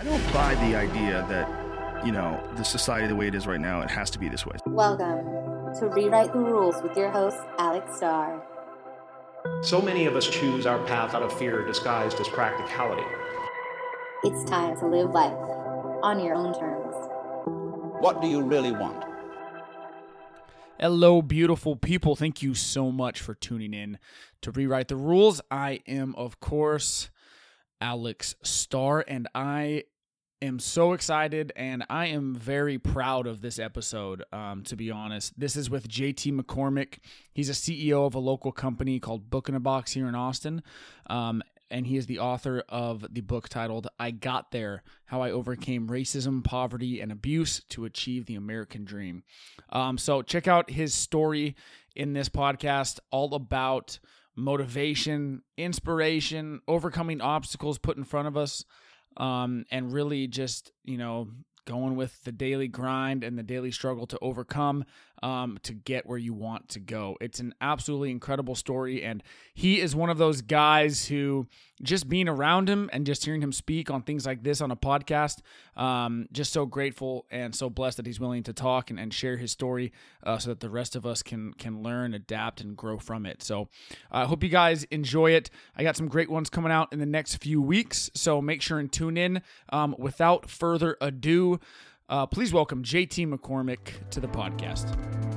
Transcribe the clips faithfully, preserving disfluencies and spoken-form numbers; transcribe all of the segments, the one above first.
I don't buy the idea that, you know, the society the way it is right now, it has to be this way. Welcome to Rewrite the Rules with your host, Alex Starr. So many of us choose our path out of fear disguised as practicality. It's time to live life on your own terms. What do you really want? Hello, beautiful people. Thank you so much for tuning in to Rewrite the Rules. I am, of course, Alex Starr, and I am so excited, and I am very proud of this episode, um, to be honest. This is with J T McCormick. He's a C E O of a local company called Book in a Box here in Austin, um, and he is the author of the book titled I Got There, How I Overcame Racism, Poverty, and Abuse to Achieve the American Dream. Um, so check out his story in this podcast, all about motivation, inspiration, overcoming obstacles put in front of us, um, and really just, you know, going with the daily grind and the daily struggle to overcome, um, to get where you want to go. It's an absolutely incredible story, and he is one of those guys who, just being around him and just hearing him speak on things like this on a podcast, um, just so grateful and so blessed that he's willing to talk and, and share his story, uh, so that the rest of us can can learn, adapt, and grow from it. So I uh, hope you guys enjoy it. I got some great ones coming out in the next few weeks, so make sure and tune in. Um, without further ado, uh, please welcome J T McCormick to the podcast.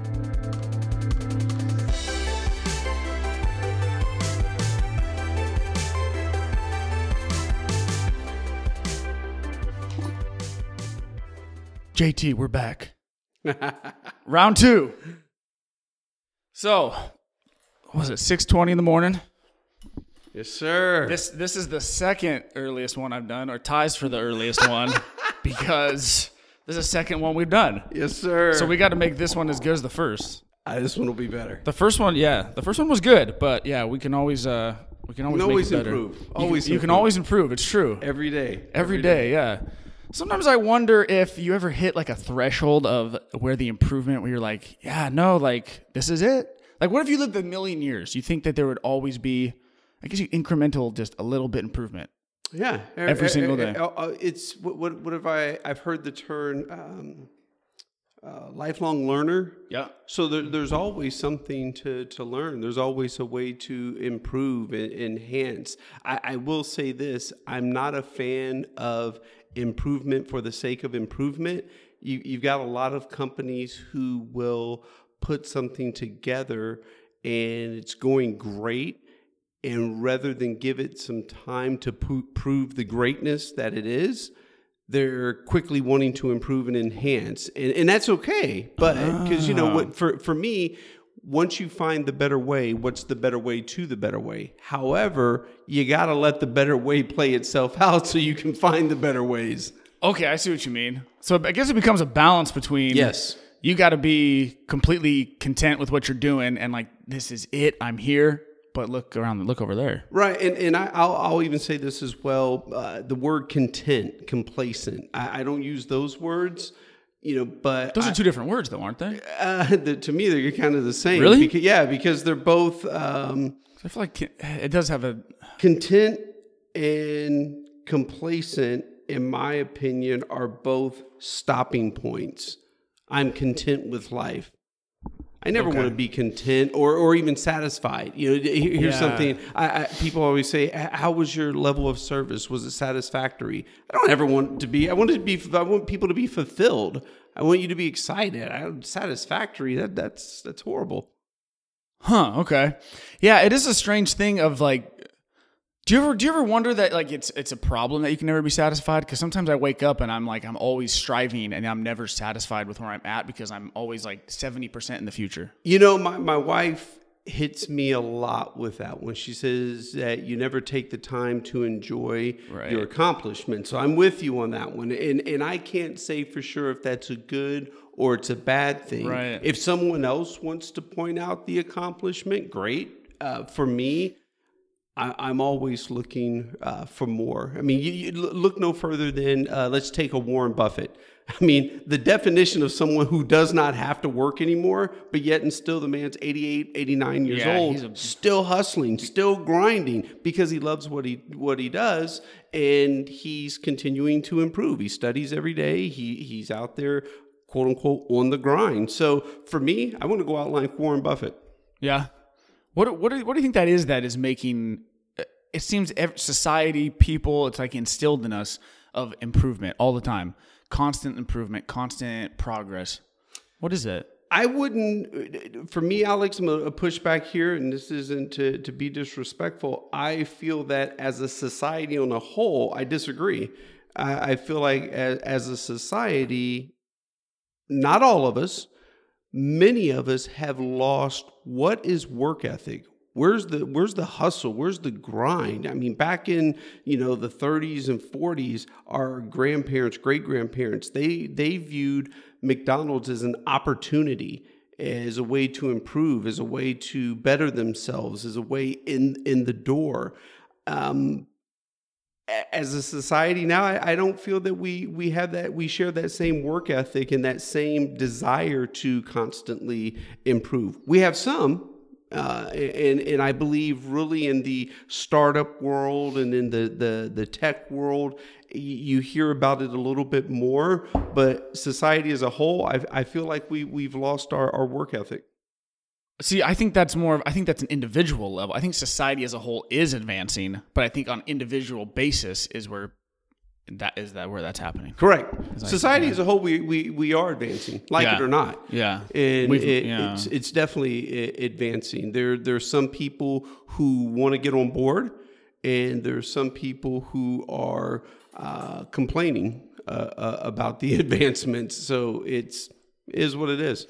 J T, we're back. Round two. So, what was it, six twenty in the morning? Yes, sir. This this is the second earliest one I've done, or ties for the earliest one, because this is the second one we've done. Yes, sir. So we got to make this one as good as the first. Uh, this one will be better. The first one, yeah, the first one was good, but yeah, we can always uh we can always, can always make it better. improve. You Always can, you can improve. always improve. It's true. Every day. Every day, yeah. Sometimes I wonder if you ever hit like a threshold of where the improvement, where you're like, yeah, no, like this is it. Like, what if you lived a million years? You think that there would always be, I guess, you incremental, just a little bit improvement. Yeah, Every uh, single uh, day. uh, uh, it's what, what what have I? I've heard the term um, uh, lifelong learner. Yeah. So there, there's always something to, to learn. There's always a way to improve and enhance. I, I will say this: I'm not a fan of improvement for the sake of improvement. You, you've got a lot of companies who will put something together and it's going great, and rather than give it some time to po- prove the greatness that it is, they're quickly wanting to improve and enhance, and, and that's okay. But because, you know, what for for me, once you find the better way, what's the better way to the better way? However, you got to let the better way play itself out so you can find the better ways. Okay, I see what you mean. So I guess it becomes a balance between, Yes. you got to be completely content with what you're doing and like, this is it, I'm here, but look around, look over there. Right, and and I, I'll I'll even say this as well. Uh, the word content, complacent. I, I don't use those words, you know, but Those I, are two different words, though, aren't they? Uh, the, to me, they're kind of the same. Really? Because, yeah, because they're both um, I feel like it does have a... content and complacent. In my opinion, are both stopping points. I'm content with life. I never Okay. want to be content or, or even satisfied. You know, here- here's Yeah. something. I, I, people always say, "How was your level of service? Was it satisfactory?" I don't ever want to be. I want to be. I want people to be fulfilled. I want you to be excited. I, satisfactory. That that's that's horrible. Huh, okay. Yeah, it is a strange thing of like, do you ever do you ever wonder that like it's it's a problem that you can never be satisfied? Because sometimes I wake up and I'm like, I'm always striving and I'm never satisfied with where I'm at because I'm always like seventy percent in the future. You know, my, my wife hits me a lot with that when she says that you never take the time to enjoy Right. your accomplishments. So I'm with you on that one. And and I can't say for sure if that's a good or it's a bad thing. Right. If someone else wants to point out the accomplishment, great. Uh, for me, I, I'm always looking uh, for more. I mean, you, you look no further than, uh, let's take a Warren Buffett. I mean, the definition of someone who does not have to work anymore, but yet and still the man's eighty-eight, eighty-nine years Yeah, old, he's a- still hustling, still grinding because he loves what he what he does, and he's continuing to improve. He studies every day. He he's out there, quote unquote, on the grind. So for me, I want to go out like Warren Buffett. Yeah. What what do, what do you think that is that is making it seems ev- society, people, it's like instilled in us of improvement all the time. Constant improvement, constant progress. What is it? I wouldn't, for me, Alex, I'm a push back here, and this isn't to, to be disrespectful. I feel that as a society on a whole, I disagree. I, I feel like as, as a society, not all of us, many of us have lost what is work ethic. Where's the where's the hustle? Where's the grind? I mean, back in, you know, the thirties and forties, our grandparents, great grandparents, they they viewed McDonald's as an opportunity, as a way to improve, as a way to better themselves, as a way in in the door. Um, as a society now, I, I don't feel that we we have that we share that same work ethic and that same desire to constantly improve. We have some. Uh, and and I believe really in the startup world and in the, the, the tech world, you hear about it a little bit more. But society as a whole, I, I feel like we, we've lost our, our work ethic. See, I think that's more of, I think that's an individual level. I think society as a whole is advancing, but I think on individual basis is where that is that where that's happening. Correct. Like, Society yeah. as a whole, we, we, we are advancing, like Yeah. it or not. Yeah. And We've- it, yeah. it's it's definitely i- advancing. There there's some people who want to get on board, and there's some people who are uh, complaining uh, uh, about the advancements. So it's is what it is.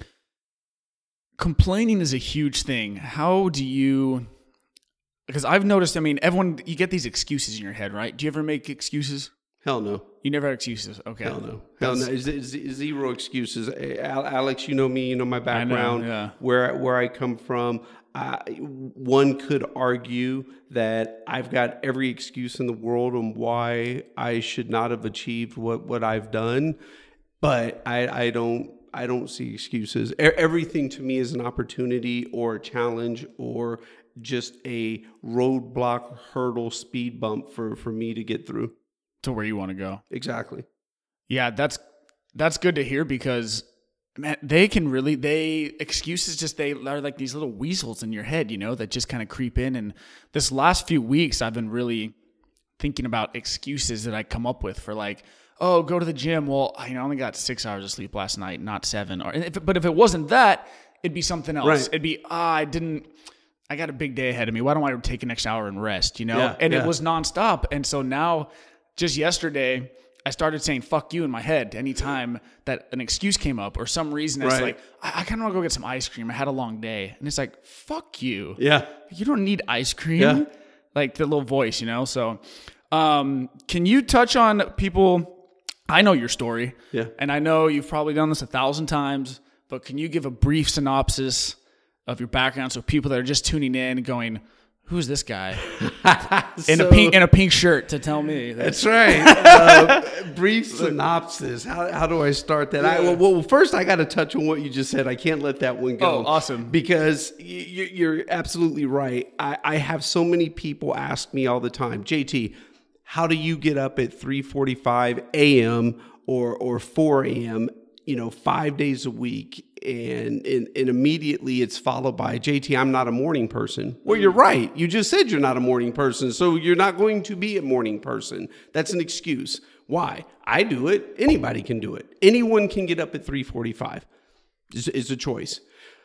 Complaining is a huge thing. How do you, because I've noticed, I mean, everyone, you get these excuses in your head, right? Do you ever make excuses? Hell no. You never have excuses. Okay. Hell no. Hell no. Z- z- zero excuses. Al- Alex, you know me, you know my background, I know, yeah. where where I come from. I, one could argue that I've got every excuse in the world on why I should not have achieved what, what I've done, but I, I don't I don't see excuses. E- everything to me is an opportunity or a challenge or just a roadblock, hurdle, speed bump for, for me to get through. To where you want to go. Exactly. Yeah, that's that's good to hear because man, they can really they excuses just they are like these little weasels in your head, you know, that just kind of creep in. And this last few weeks, I've been really thinking about excuses that I come up with for like, oh, go to the gym. Well, I only got six hours of sleep last night, not seven. Or if, but if it wasn't that, it'd be something else. Right. It'd be ah, I didn't. I got a big day ahead of me. Why don't I take an extra hour and rest? You know, Yeah, and yeah. it was nonstop. And so now. Just yesterday, I started saying "fuck you" in my head anytime that an excuse came up or some reason. It's Right. like I, I kind of want to go get some ice cream. I had a long day, and it's like "fuck you." Yeah. You don't need ice cream. Yeah. Like the little voice, you know. So, um, can you touch on people? I know your story, Yeah. and I know you've probably done this a thousand times. But can you give a brief synopsis of your background so people that are just tuning in going, who's this guy in So- a pink in a pink shirt to tell me that That's right. Uh, brief synopsis. How, how do I start that? I, well, well, first I got to touch on what you just said. I can't let that one go. Oh, awesome. Because y- y- you're absolutely right. I, I have so many people ask me all the time, J T, how do you get up at three forty-five a.m. or or four a.m., you know, five days a week? And, and and immediately it's followed by, J T, I'm not a morning person. Well, you're right. You just said you're not a morning person, so you're not going to be a morning person. That's an excuse. Why? I do it. Anybody can do it. Anyone can get up at three forty-five. It's, it's a choice.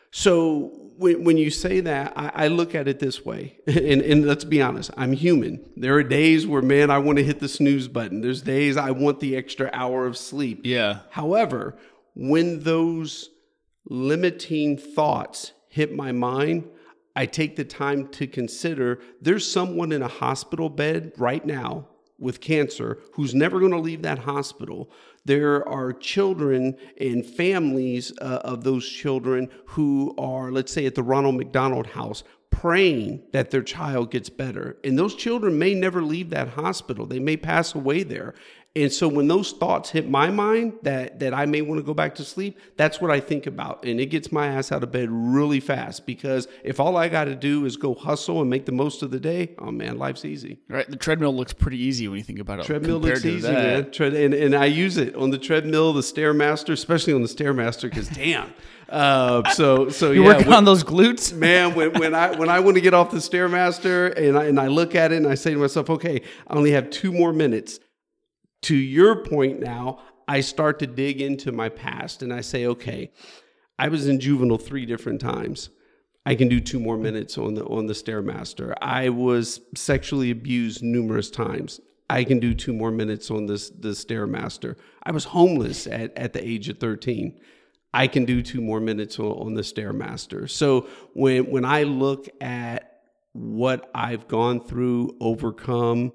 So when, when you say that, I, I look at it this way. And, and let's be honest, I'm human. There are days where, man, I want to hit the snooze button. There's days I want the extra hour of sleep. Yeah. However, when those limiting thoughts hit my mind, I take the time to consider there's someone in a hospital bed right now with cancer who's never going to leave that hospital. There are children and families uh, of those children who are, let's say, at the Ronald McDonald House, praying that their child gets better. And those children may never leave that hospital. They may pass away there. And so when those thoughts hit my mind that that I may want to go back to sleep, that's what I think about. And it gets my ass out of bed really fast, because if all I got to do is go hustle and make the most of the day, oh man, life's easy. Right. The treadmill looks pretty easy when you think about it. Treadmill looks easy, man. Tread, and, and I use it on the treadmill, the Stairmaster, especially on the Stairmaster, because damn. Uh, so so You're yeah, working when, on those glutes, man. When, when I when I want to get off the Stairmaster and I, and I look at it and I say to myself, okay, I only have two more minutes. To your point now, I start to dig into my past and I say, okay, I was in juvenile three different times. I can do two more minutes on the on the Stairmaster. I was sexually abused numerous times. I can do two more minutes on this the Stairmaster. I was homeless at, at the age of thirteen. I can do two more minutes on, on the Stairmaster. So when when I look at what I've gone through, overcome,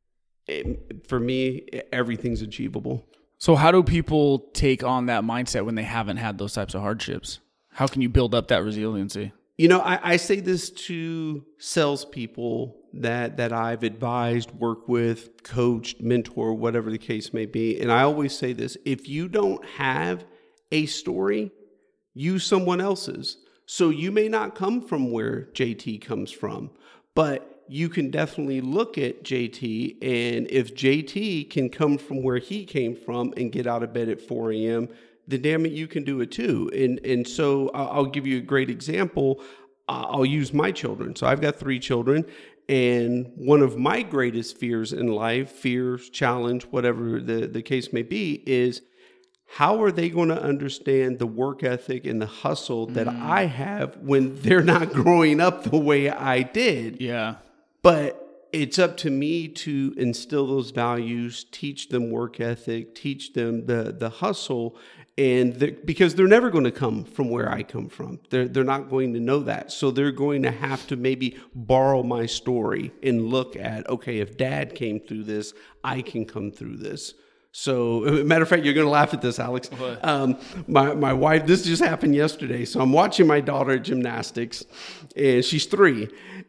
it, for me, everything's achievable. So how do people take on that mindset when they haven't had those types of hardships? How can you build up that resiliency? You know, I, I say this to salespeople that that I've advised, worked with, coached, mentor, whatever the case may be. And I always say this: if you don't have a story, use someone else's. So you may not come from where J T comes from, but you can definitely look at J T, and if J T can come from where he came from and get out of bed at four a.m., then damn it, you can do it too. And and so I'll give you a great example. I'll use my children. So I've got three children, and one of my greatest fears in life, fears, challenge, whatever the, the case may be, is how are they going to understand the work ethic and the hustle that mm. I have when they're not growing up the way I did? Yeah. But it's up to me to instill those values, teach them work ethic, teach them the the hustle, and the, because they're never going to come from where I come from. They're they're not going to know that. So they're going to have to maybe borrow my story and look at, okay, if dad came through this, I can come through this. So, matter of fact, you're going to laugh at this, Alex. Um, my my wife, this just happened yesterday. So I'm watching my daughter at gymnastics, and she's three,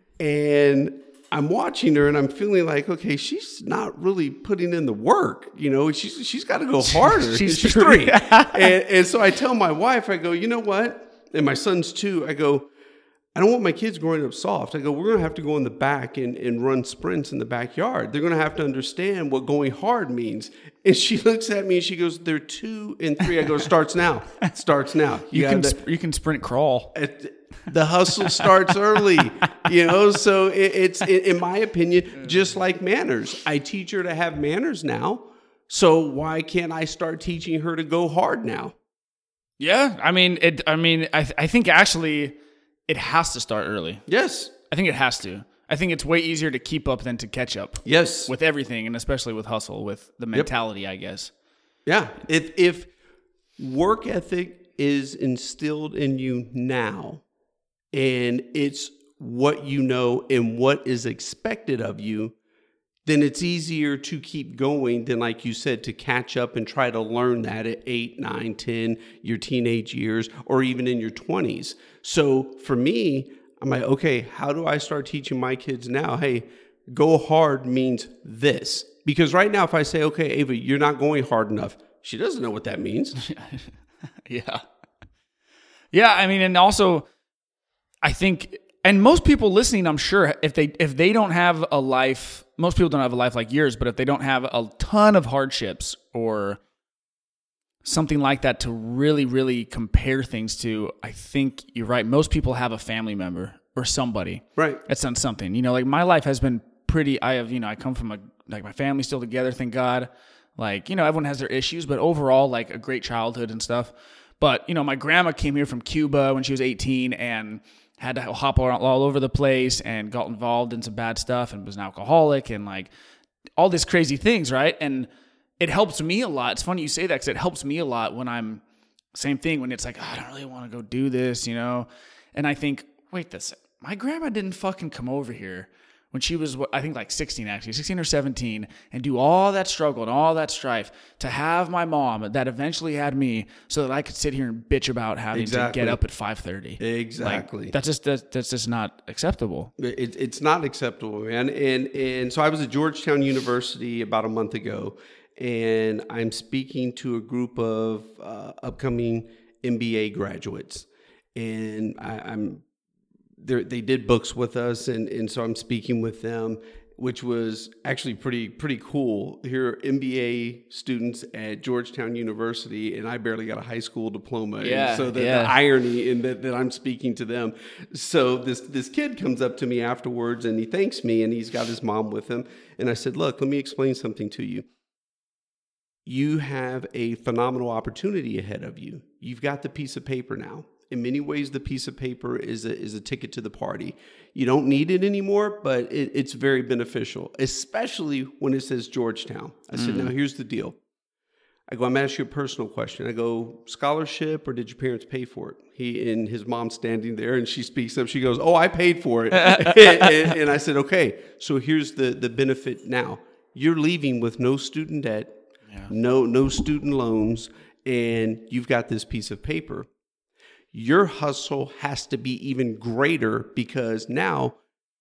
and I'm watching her, and I'm feeling like, okay, she's not really putting in the work. You know, she's she's got to go harder. she's, she's three, and, and so I tell my wife, I go, you know what? And my son's two. I go, I don't want my kids growing up soft. I go, we're going to have to go in the back and, and run sprints in the backyard. They're going to have to understand what going hard means. And she looks at me and she goes, they're two and three. I go, starts now. Starts now. You, you can the, sp- you can sprint crawl. The hustle starts early, you know. So it, it's, it, in my opinion, just like manners. I teach her to have manners now. So why can't I start teaching her to go hard now? Yeah, I mean, it. I mean, I th- I think actually it has to start early. Yes. I think it has to. I think it's way easier to keep up than to catch up. Yes. With everything, and especially with hustle, with the mentality, yep. I guess. Yeah. If if work ethic is instilled in you now, and it's what you know and what is expected of you, then it's easier to keep going than, like you said, to catch up and try to learn that at eight, nine, ten, your teenage years, or even in your twenties. So for me, I'm like, okay, how do I start teaching my kids now? Hey, go hard means this. Because right now, if I say, okay, Ava, you're not going hard enough, she doesn't know what that means. Yeah. Yeah, I mean, and also, I think, and most people listening, I'm sure, if they if they don't have a life, most people don't have a life like yours, but if they don't have a ton of hardships or something like that to really, really compare things to, I think you're right. Most people have a family member or somebody right that's done something. You know, like my life has been pretty, I have, you know, I come from a, like my family's still together, thank God. Like, you know, everyone has their issues, but overall, like a great childhood and stuff. But, you know, my grandma came here from Cuba when she was eighteen and had to hop all over the place and got involved in some bad stuff and was an alcoholic and like all these crazy things, right? And it helps me a lot. It's funny you say that because it helps me a lot when I'm, same thing, when it's like, oh, I don't really want to go do this, you know? And I think, wait, this, my grandma didn't fucking come over here when she was, I think like sixteen actually, sixteen or seventeen, and do all that struggle and all that strife to have my mom that eventually had me so that I could sit here and bitch about having Exactly. to get up at five thirty. Exactly. Like, that's just that's, that's just not acceptable. It, it's not acceptable, man. And and so I was at Georgetown University about a month ago, and I'm speaking to a group of uh, upcoming M B A graduates, and I, I'm they did books with us, and and so I'm speaking with them, which was actually pretty pretty cool. Here are M B A students at Georgetown University, and I barely got a high school diploma. Yeah, and so the, yeah. the irony in that, that I'm speaking to them. So this this kid comes up to me afterwards, and he thanks me, and he's got his mom with him. And I said, look, let me explain something to you. You have a phenomenal opportunity ahead of you. You've got the piece of paper now. In many ways, the piece of paper is a, is a ticket to the party. You don't need it anymore, but it, it's very beneficial, especially when it says Georgetown. I said, now here's the deal. I go, I'm asking you a personal question. I go, scholarship, or did your parents pay for it? He and his mom standing there, and she speaks up. She goes, oh, I paid for it. and, and, and I said, okay, so here's the, the benefit now. You're leaving with no student debt, yeah. no no student loans, and you've got this piece of paper. Your hustle has to be even greater because now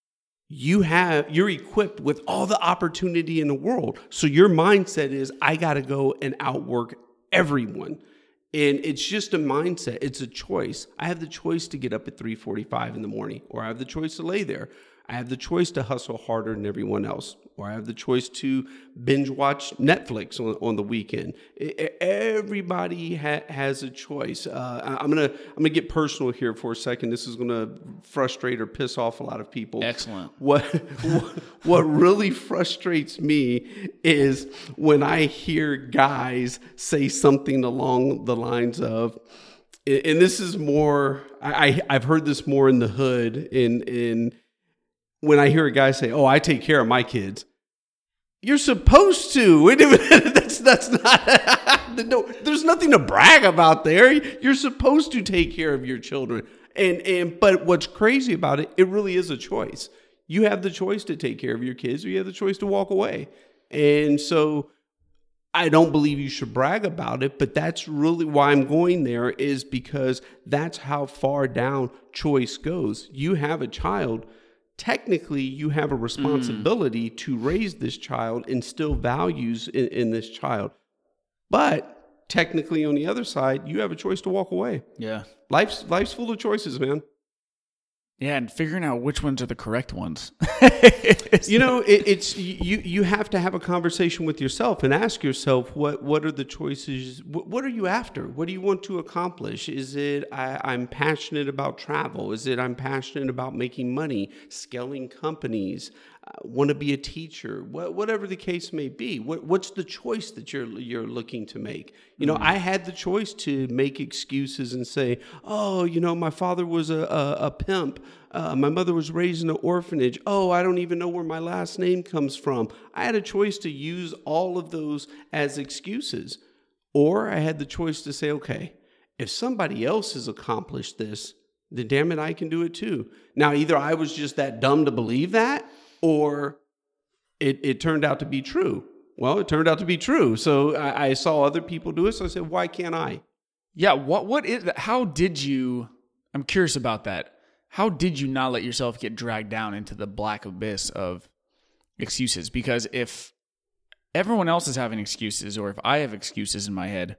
you have, you're equipped with all the opportunity in the world. So your mindset is, I got to go and outwork everyone. And it's just a mindset. It's a choice. I have the choice to get up at three forty-five in the morning, or I have the choice to lay there. I have the choice to hustle harder than everyone else, or I have the choice to binge watch Netflix on, on the weekend. It, everybody ha, has a choice. Uh, I'm gonna I'm gonna get personal here for a second. This is gonna frustrate or piss off a lot of people. Excellent. What what, what really frustrates me is when I hear guys say something along the lines of, and this is more, I, I've heard this more in the hood, in in. When I hear a guy say, oh, I take care of my kids, you're supposed to. Wait a minute. That's, that's not, no, there's nothing to brag about there. You're supposed to take care of your children. And, and, but what's crazy about it, it really is a choice. You have the choice to take care of your kids, or you have the choice to walk away. And so I don't believe you should brag about it, but that's really why I'm going there, is because that's how far down choice goes. You have a child. Technically, you have a responsibility mm. to raise this child, instill values in, in this child. But technically, on the other side, you have a choice to walk away. Yeah. Life's life's full of choices, man. Yeah, and figuring out which ones are the correct ones. You know, it, it's you. You have to have a conversation with yourself and ask yourself, what what are the choices? What, what are you after? What do you want to accomplish? Is it I, I'm passionate about travel? Is it I'm passionate about making money, scaling companies? Uh, want to be a teacher? What, whatever the case may be. What what's the choice that you're you're looking to make? You know, mm-hmm. I had the choice to make excuses and say, oh, you know, my father was a a, a pimp. Uh, my mother was raised in an orphanage. Oh, I don't even know where my last name comes from. I had a choice to use all of those as excuses. Or I had the choice to say, okay, if somebody else has accomplished this, then damn it, I can do it too. Now, either I was just that dumb to believe that, or it, it turned out to be true. Well, it turned out to be true. So I, I saw other people do it. So I said, why can't I? Yeah. What, what is that? How did you, I'm curious about that. How did you not let yourself get dragged down into the black abyss of excuses? Because if everyone else is having excuses, or if I have excuses in my head,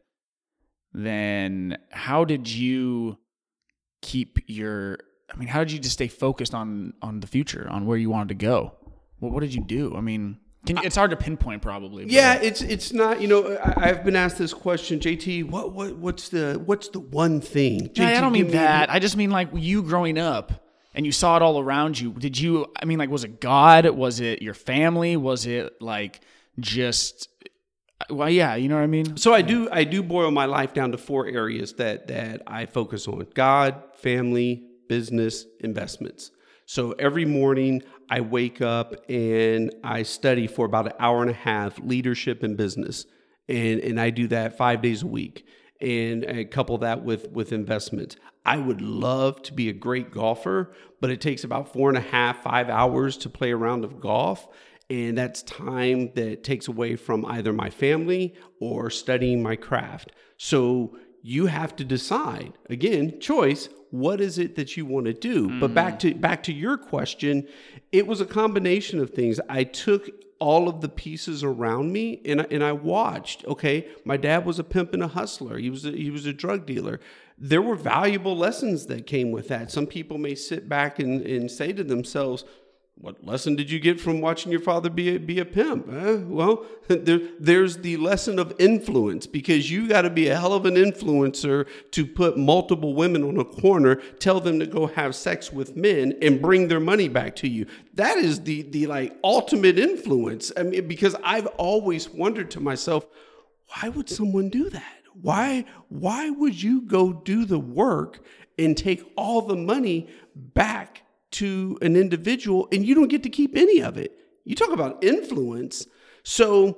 then how did you keep your, I mean, how did you just stay focused on, on the future, on where you wanted to go? Well, what did you do? I mean, can, it's hard to pinpoint probably. But. Yeah, it's it's not, you know, I, I've been asked this question, J T, what what what's the what's the one thing? J T, no, I don't mean me, that. I just mean like you growing up and you saw it all around you. Did you, I mean, like, was it God? Was it your family? Was it like just, well, yeah, you know what I mean? So I do I do boil my life down to four areas that that I focus on: God, family, business, investments. So every morning I wake up and I study for about an hour and a half, leadership and business. And, and I do that five days a week. and uh, couple that with, with investments. I would love to be a great golfer, but it takes about four and a half, five hours to play a round of golf. And that's time that takes away from either my family or studying my craft. So you have to decide, again, choice, what is it that you want to do? Mm. But back to back to your question, it was a combination of things. I took all of the pieces around me and I, and I watched, okay, my dad was a pimp and a hustler. He was a, he was a drug dealer. There were valuable lessons that came with that. Some people may sit back and, and say to themselves, what lesson did you get from watching your father be a, be a pimp? Eh, well, there, there's the lesson of influence, because you got to be a hell of an influencer to put multiple women on a corner, tell them to go have sex with men and bring their money back to you. That is the, the like ultimate influence. I mean, because I've always wondered to myself, why would someone do that? Why, why would you go do the work and take all the money back to an individual and you don't get to keep any of it? You talk about influence. So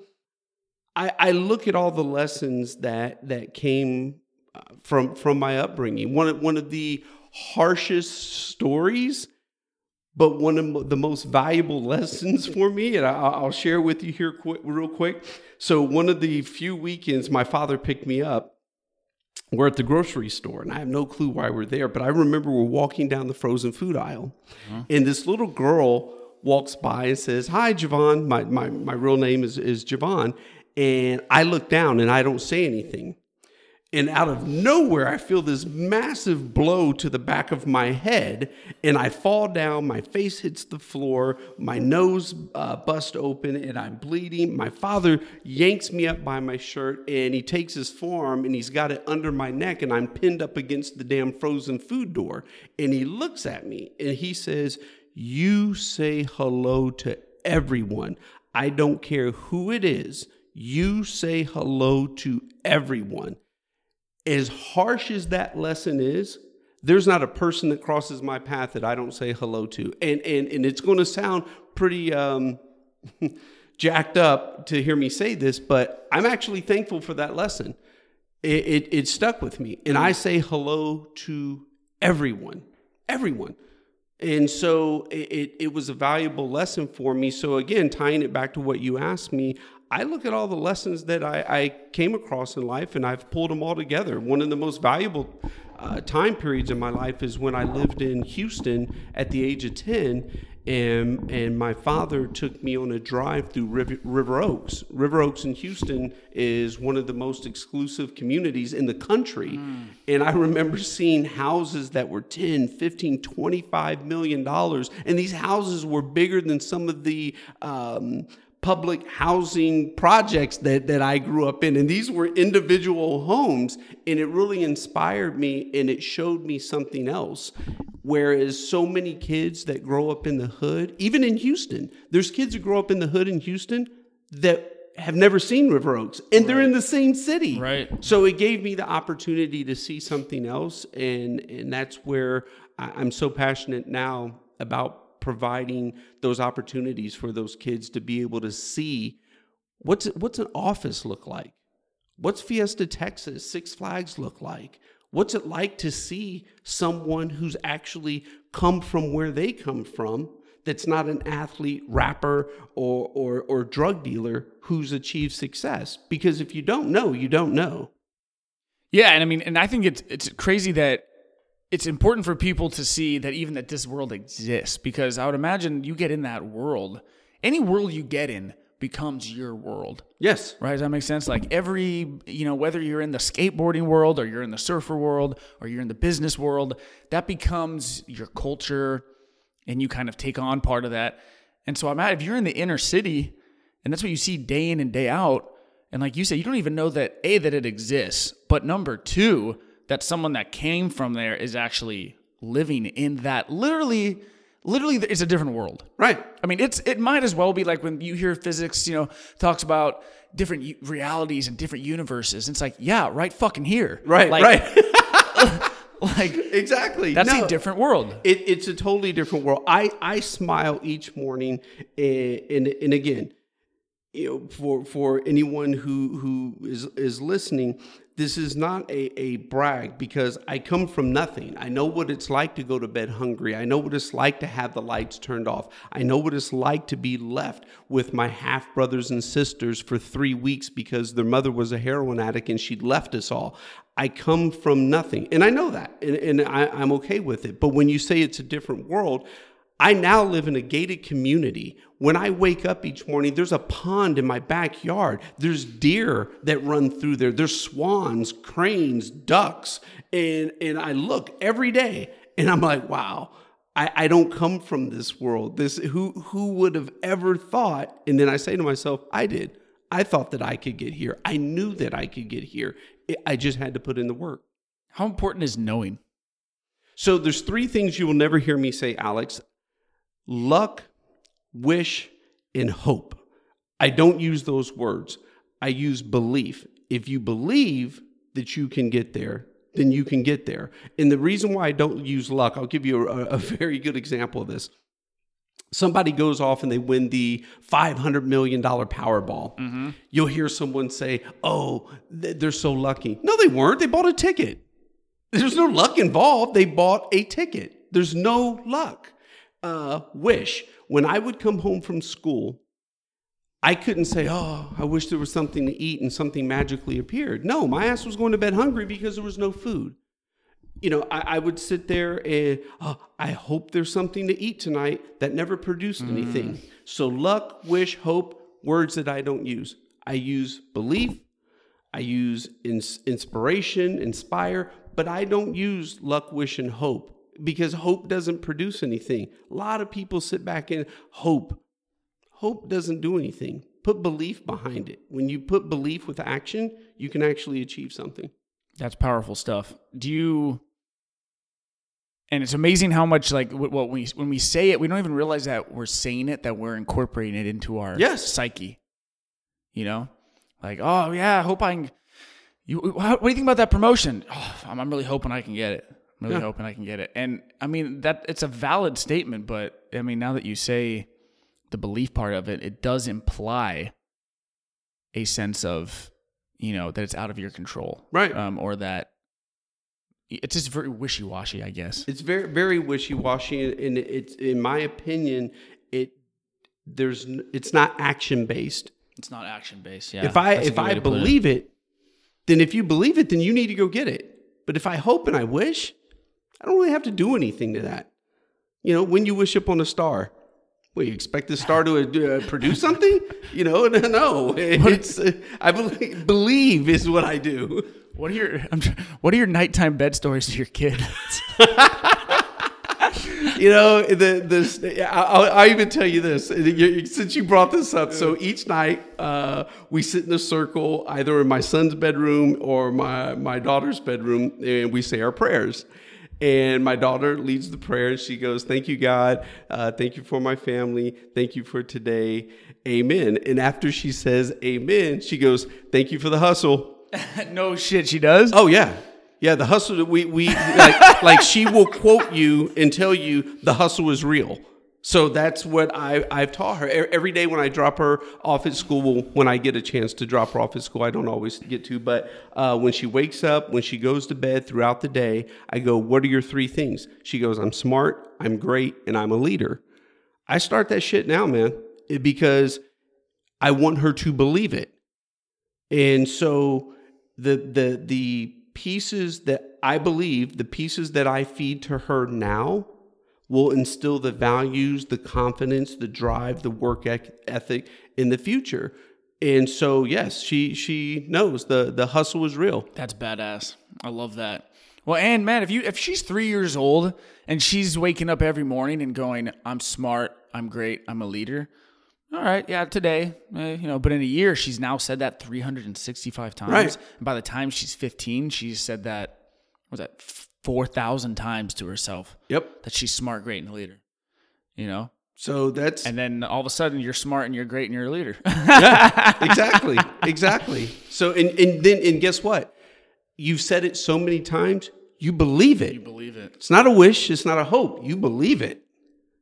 I, I look at all the lessons that that came uh, from from my upbringing. One of, one of the harshest stories, but one of the most valuable lessons for me, and I, I'll share with you here quick, real quick. So one of the few weekends my father picked me up, we're at the grocery store, and I have no clue why we're there, but I remember we're walking down the frozen food aisle, uh-huh. and this little girl walks by and says, "Hi, Javon." My my my real name is, is Javon. And I look down, and I don't say anything. And out of nowhere, I feel this massive blow to the back of my head, and I fall down. My face hits the floor. My nose uh, busts open, and I'm bleeding. My father yanks me up by my shirt, and he takes his forearm, and he's got it under my neck, and I'm pinned up against the damn frozen food door. And he looks at me, and he says, "You say hello to everyone. I don't care who it is. You say hello to everyone." As harsh as that lesson is, there's not a person that crosses my path that I don't say hello to. And and, and it's going to sound pretty um, jacked up to hear me say this, but I'm actually thankful for that lesson. It, it, it stuck with me. And I say hello to everyone, everyone. And so it, it, it was a valuable lesson for me. So again, tying it back to what you asked me, I look at all the lessons that I, I came across in life, and I've pulled them all together. One of the most valuable uh, time periods in my life is when I lived in Houston at the age of ten, and and my father took me on a drive through River, River Oaks. River Oaks in Houston is one of the most exclusive communities in the country. Mm. And I remember seeing houses that were ten, fifteen, twenty-five million dollars. And these houses were bigger than some of the um, public housing projects that, that I grew up in. And these were individual homes. And it really inspired me, and it showed me something else. Whereas so many kids that grow up in the hood, even in Houston, there's kids that grow up in the hood in Houston that have never seen River Oaks, and right. they're in the same city. Right. So it gave me the opportunity to see something else. And, and that's where I'm so passionate now about providing those opportunities for those kids to be able to see what's what's an office look like? What's Fiesta, Texas, Six Flags look like? What's it like to see someone who's actually come from where they come from, that's not an athlete, rapper, or or or drug dealer who's achieved success? Because if you don't know, you don't know. Yeah, and I mean, and I think it's it's crazy that it's important for people to see that even that this world exists, because I would imagine you get in that world, any world you get in becomes your world. Yes. Right? Does that make sense? Like every, you know, whether you're in the skateboarding world or you're in the surfer world or you're in the business world, that becomes your culture, and you kind of take on part of that. And so I'm at, if you're in the inner city and that's what you see day in and day out, and like you said, you don't even know that, A, that it exists, but number two, that someone that came from there is actually living in that. Literally, literally, it's a different world. Right. I mean, it's it might as well be like when you hear physics, you know, talks about different realities and different universes. It's like, yeah, right fucking here. Right, like, right. Like, exactly. That's no, a different world. It, it's a totally different world. I, I smile each morning, and, and, and again, you know, for for anyone who who is is listening, this is not a, a brag, because I come from nothing. I know what it's like to go to bed hungry. I know what it's like to have the lights turned off. I know what it's like to be left with my half brothers and sisters for three weeks because their mother was a heroin addict and she'd left us all. I come from nothing, and I know that, and, and I, I'm okay with it. But when you say it's a different world, I now live in a gated community. When I wake up each morning, there's a pond in my backyard. There's deer that run through there. There's swans, cranes, ducks. And, and I look every day and I'm like, wow, I, I don't come from this world. This who, who would have ever thought? And then I say to myself, I did. I thought that I could get here. I knew that I could get here. I just had to put in the work. How important is knowing? So there's three things you will never hear me say, Alex. Luck, wish, and hope. I don't use those words. I use belief. If you believe that you can get there, then you can get there. And the reason why I don't use luck, I'll give you a, a very good example of this. Somebody goes off and they win the five hundred million dollars Powerball. Mm-hmm. You'll hear someone say, oh, they're so lucky. No, they weren't. They bought a ticket. There's no luck involved. They bought a ticket. There's no luck. Uh, wish. When I would come home from school, I couldn't say, oh, I wish there was something to eat and something magically appeared. No, my ass was going to bed hungry because there was no food. You know, I, I would sit there and, oh, I hope there's something to eat tonight. That never produced mm. anything. So luck, wish, hope, words that I don't use. I use belief. I use ins- inspiration, inspire, but I don't use luck, wish, and hope. Because hope doesn't produce anything. A lot of people sit back and hope. Hope doesn't do anything. Put belief behind it. When you put belief with action, you can actually achieve something. That's powerful stuff. Do you... And it's amazing how much, like, what we when we say it, we don't even realize that we're saying it, that we're incorporating it into our yes. psyche. You know? Like, oh, yeah, I hope I can... You, how, what do you think about that promotion? Oh, I'm, I'm really hoping I can get it. I'm really yeah. hoping I can get it. And I mean, that it's a valid statement, but I mean, now that you say the belief part of it, it does imply a sense of, you know, that it's out of your control. Right. Um, or that it's just very wishy-washy, I guess. It's very, very wishy-washy. And it's, in my opinion, it, there's, it's not action-based. It's not action-based. Yeah. If I, if I believe it. it, then if you believe it, then you need to go get it. But if I hope and I wish, I don't really have to do anything to that. You know, when you wish upon a star, well, you expect the star to uh, produce something? You know, no. It's uh, I believe, believe is what I do. What are your I'm, What are your nighttime bed stories to your kid? You know, the the I'll, I'll even tell you this since you brought this up. So each night uh, we sit in a circle, either in my son's bedroom or my my daughter's bedroom, and we say our prayers. And my daughter leads the prayer. She goes, "Thank you, God. Uh, thank you for my family. Thank you for today. Amen." And after she says amen, she goes, "Thank you for the hustle." No shit, she does? Oh, yeah. Yeah, the hustle, we, we like, like she will quote you and tell you the hustle is real. So that's what I, I've taught her. Every day when I drop her off at school, when I get a chance to drop her off at school, I don't always get to, but uh, when she wakes up, when she goes to bed throughout the day, I go, "What are your three things?" She goes, "I'm smart, I'm great, and I'm a leader." I start that shit now, man, because I want her to believe it. And so the the the pieces that I believe, the pieces that I feed to her now will instill the values, the confidence, the drive, the work ethic in the future. And so, yes, she she knows the the hustle is real. That's badass. I love that. Well, and man, if you if she's three years old and she's waking up every morning and going, "I'm smart, I'm great, I'm a leader." All right, yeah, today, eh, you know, but in a year, she's now said that three hundred sixty-five times. Right. And by the time she's fifteen, she's said that, what was that, four thousand times to herself. Yep. That she's smart, great, and a leader. You know? So that's... And then all of a sudden, you're smart and you're great and you're a leader. Yeah, exactly, exactly. So, and, and then, and guess what? You've said it so many times, you believe it. You believe it. It's not a wish, it's not a hope. You believe it.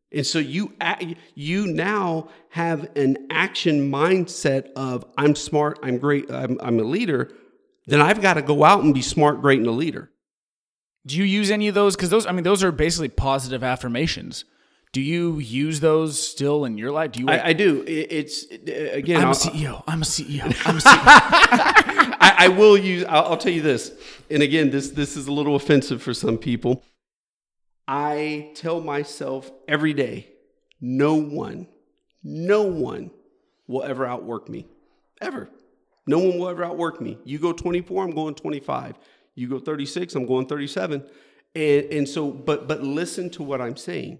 And so you you now have an action mindset of I'm smart, I'm great, I'm, I'm a leader. Then I've got to go out and be smart, great, and a leader. Do you use any of those? Because those, I mean, those are basically positive affirmations. Do you use those still in your life? Do you? I, I do. It, it's again. I'm I'll, a C E O. I'm a C E O. I'm a C E O. I, I will use. I'll, I'll tell you this. And again, this this is a little offensive for some people. I tell myself every day, no one, no one will ever outwork me, ever. No one will ever outwork me. You go twenty-four, I'm going twenty-five. You go thirty-six, I'm going thirty-seven. And and so, but but listen to what I'm saying.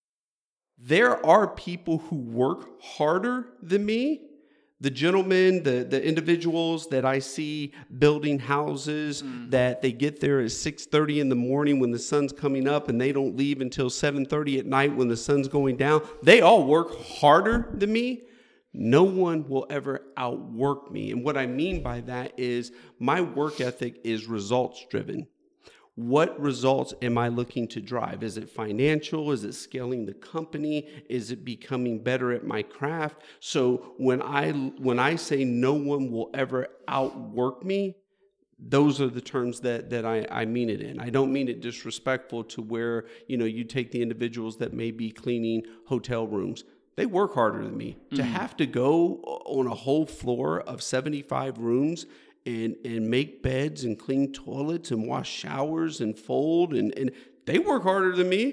There are people who work harder than me. The gentlemen, the, the individuals that I see building houses, mm. that they get there at six thirty in the morning when the sun's coming up and they don't leave until seven thirty at night when the sun's going down. They all work harder than me. No one will ever outwork me. And what I mean by that is my work ethic is results driven. What results am I looking to drive? Is it financial? Is it scaling the company? Is it becoming better at my craft? So when I when I say no one will ever outwork me, those are the terms that that I, I mean it in. I don't mean it disrespectful to where, you know, you take the individuals that may be cleaning hotel rooms. They work harder than me. Mm-hmm. To have to go on a whole floor of seventy-five rooms and and make beds and clean toilets and wash showers and fold, and, and they work harder than me.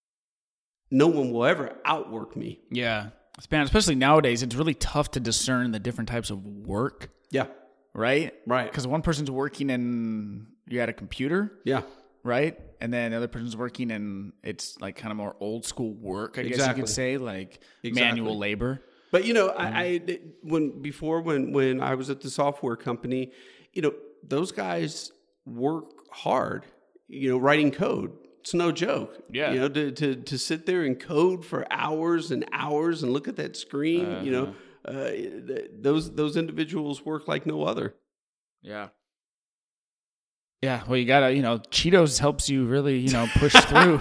No one will ever outwork me. Yeah. Especially nowadays, it's really tough to discern the different types of work. Yeah. Right? Right. Because one person's working in, you're at a computer. Yeah. Right? And then the other person's working in, it's like kind of more old school work, I exactly. guess you could say, like exactly. manual labor. But, you know, I, I when before when, when I was at the software company, you know, those guys work hard, you know, writing code. It's no joke. Yeah. You know, to, to, to sit there and code for hours and hours and look at that screen, uh-huh. you know, uh, those those individuals work like no other. Yeah. Yeah, well, you gotta, you know, Cheetos helps you really, you know, push through.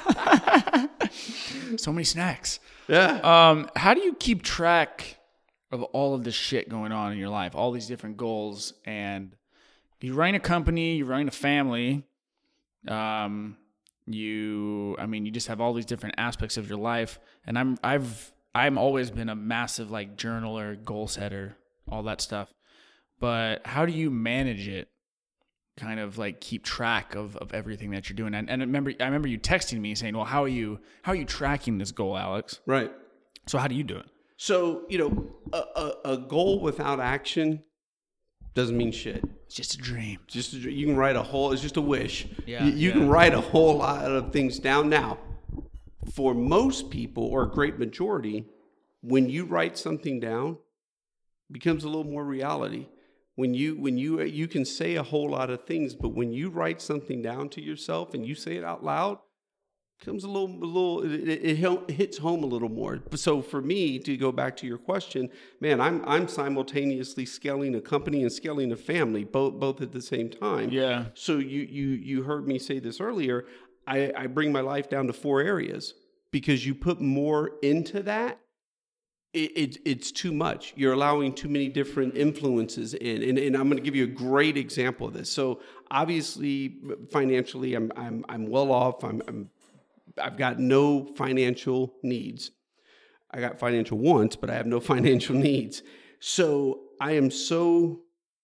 So many snacks. Yeah. Um, how do you keep track of all of this shit going on in your life, all these different goals? And you run a company, you run a family. Um, you, I mean, you just have all these different aspects of your life. And I'm, I've, I'm always been a massive like journaler, goal setter, all that stuff. But how do you manage it? Kind of like keep track of, of everything that you're doing. And, and I remember I remember you texting me saying, well, how are you how are you tracking this goal, Alex? Right. So how do you do it? So, you know, a, a, a goal without action doesn't mean shit. It's just a dream. Just a, you can write a whole, it's just a wish. Yeah, you you yeah. can write a whole lot of things down. Now, for most people or a great majority, when you write something down, it becomes a little more reality. When you when you you can say a whole lot of things, but when you write something down to yourself and you say it out loud, it comes a little a little it, it, it hits home a little more. So for me, to go back to your question, man, I'm I'm simultaneously scaling a company and scaling a family, both both at the same time. Yeah. So you you you heard me say this earlier. I, I bring my life down to four areas because you put more into that. It, it, it's too much. You're allowing too many different influences in. And, and I'm going to give you a great example of this. So obviously, financially, I'm I'm I'm well off. I'm, I'm I've got no financial needs. I got financial wants, but I have no financial needs. So I am so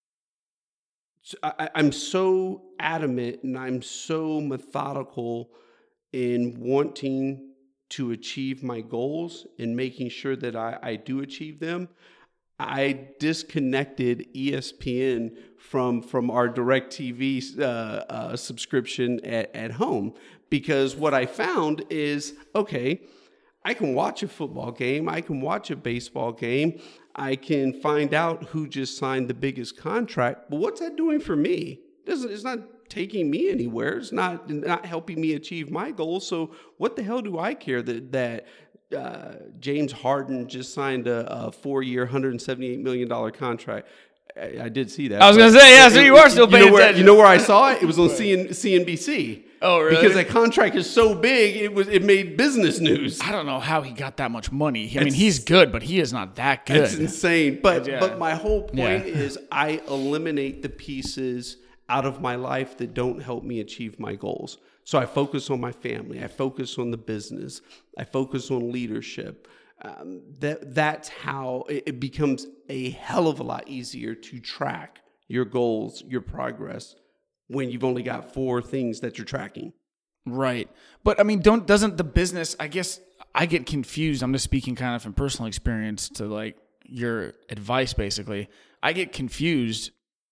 I, I'm so adamant and I'm so methodical in wanting to achieve my goals and making sure that I, I do achieve them. I disconnected E S P N from from our DirecTV uh, uh, subscription at, at home because what I found is, okay, I can watch a football game, I can watch a baseball game, I can find out who just signed the biggest contract, but what's that doing for me? It doesn't, it's not taking me anywhere. It's not not helping me achieve my goals. So what the hell do I care that that uh, James Harden just signed a, a four-year, one hundred seventy-eight million dollars contract? I, I did see that. I was going to say, yeah, so you are still paying you know where, attention. You know where I saw it? It was on C N B C. Oh, really? Because that contract is so big, it was it made business news. I don't know how he got that much money. I mean, he's good, but he is not that good. It's insane. But Yeah. but my whole point Yeah. is I eliminate the pieces out of my life that don't help me achieve my goals. So I focus on my family. I focus on the business. I focus on leadership. Um, that that's how it, it becomes a hell of a lot easier to track your goals, your progress, when you've only got four things that you're tracking. Right. But I mean, don't doesn't the business, I guess I get confused. I'm just speaking kind of from personal experience to like your advice basically. I get confused